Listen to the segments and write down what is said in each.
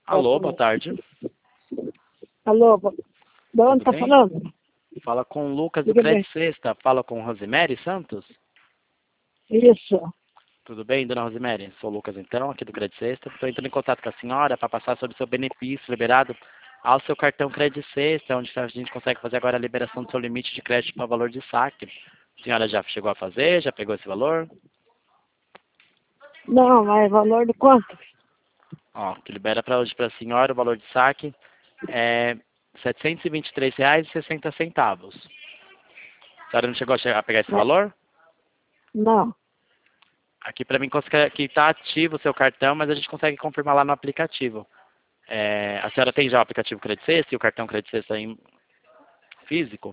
Alô, boa tarde. Alô, de onde Tudo tá bem? falando? Fala com o Lucas do Diga bem. Crédito Sexta. Fala com Rosemary Santos. Isso. Tudo bem, dona Rosemary? Sou o Lucas, então, aqui do Crédito Sexta. Estou entrando em contato com a senhora para passar sobre o seu benefício liberado ao seu cartão Crédito Sexta, onde a gente consegue fazer agora a liberação do seu limite de crédito para valor de saque. A senhora já chegou a fazer? Já pegou esse valor? Não, mas valor de quanto? Ó, que libera para hoje para a senhora o valor de saque é R$ 723,60. A senhora não chegou a pegar esse valor? Não. Aqui para mim que está ativo o seu cartão, mas a gente consegue confirmar lá no aplicativo. A senhora tem já o aplicativo Crédito Sexta e o cartão Crédito Sexta em físico?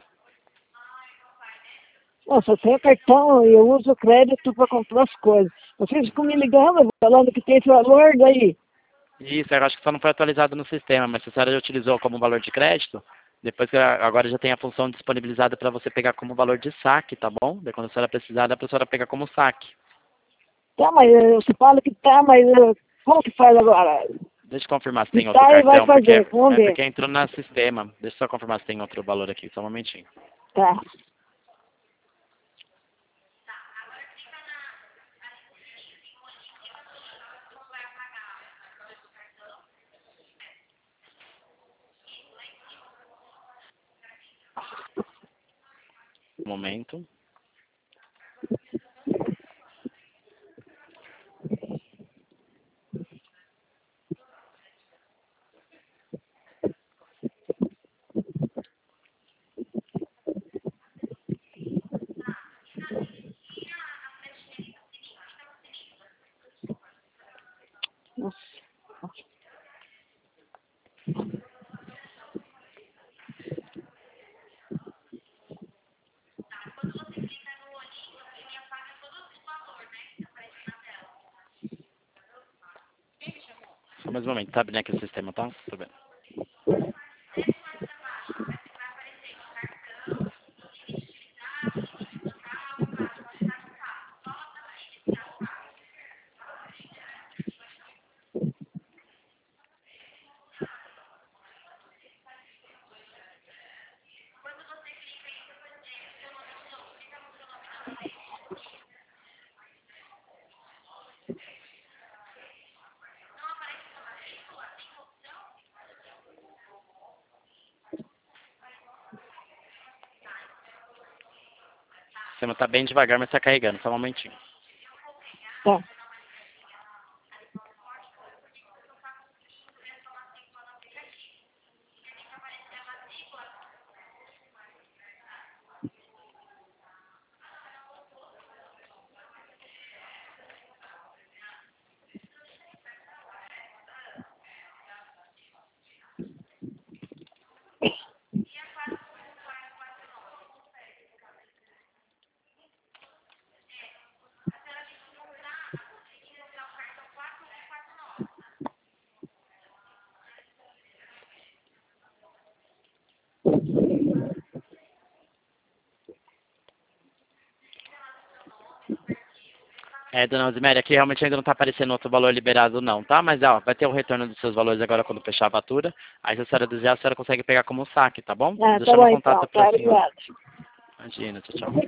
Nossa, eu tenho cartão e eu uso crédito para comprar as coisas. Vocês ficam me ligando, falando que tem esse valor daí. Isso, eu acho que só não foi atualizado no sistema, mas se a senhora já utilizou como valor de crédito, depois que agora já tem a função disponibilizada para você pegar como valor de saque, tá bom? Daí quando a senhora precisar, dá para a senhora pegar como saque. Tá, mas você fala que tá, mas como que faz agora? Deixa eu confirmar se Se tem outro tá e vai cartão, fazer, vamos ver. porque entrou no sistema. Deixa eu só confirmar se tem outro valor aqui, só um momentinho. Tá. Um momento. Nossa. Só mais um momento, tá abrindo aqui o sistema, tá? Tô vendo. O sistema tá bem devagar, mas tá carregando, só um momentinho. Tá. Dona Rosemary, aqui realmente ainda não está aparecendo outro valor liberado não, tá? Mas, ó, vai ter o retorno dos seus valores agora quando fechar a fatura. Aí, se a senhora desejar, a senhora consegue pegar como saque, tá bom? Ah, tá Deixando bom o contato então. para Tá, a senhora. obrigado. Imagina, tchau, tchau.